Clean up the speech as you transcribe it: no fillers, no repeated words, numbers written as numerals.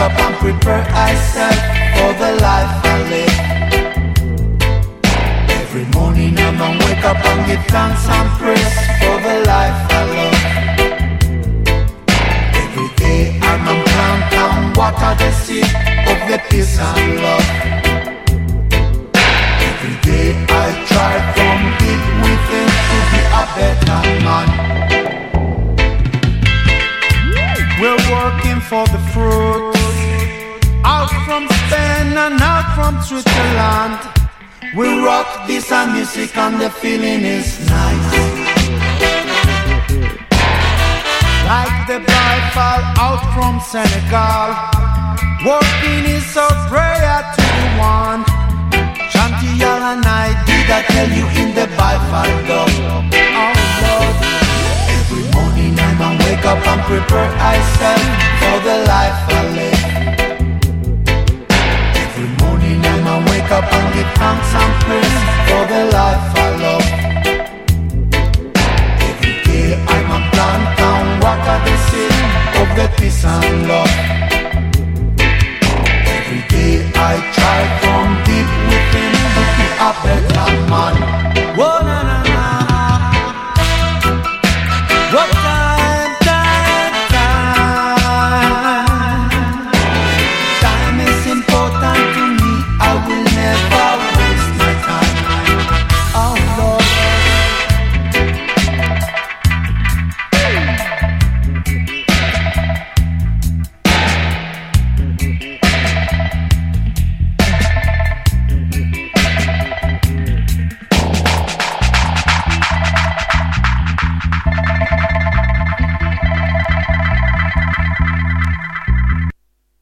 up and prepare myself for the life I live. Every morning I'm gonna wake up and give thanks and praise for the life I love. Every day I'm gonna plant and water the seed of the peace and love. Every day I try from deep within to be a better man. We're working for the fruit, out from Spain and out from Switzerland. We rock this and music and the feeling is nice. Like the Bible out from Senegal, working is our prayer to the one. Chantial and I did I tell you in the Bible though. Oh Lord. Every morning I'm gonna wake up and prepare myself for the life I live. Every morning I'm gonna wake up and give thanks and praise for the life I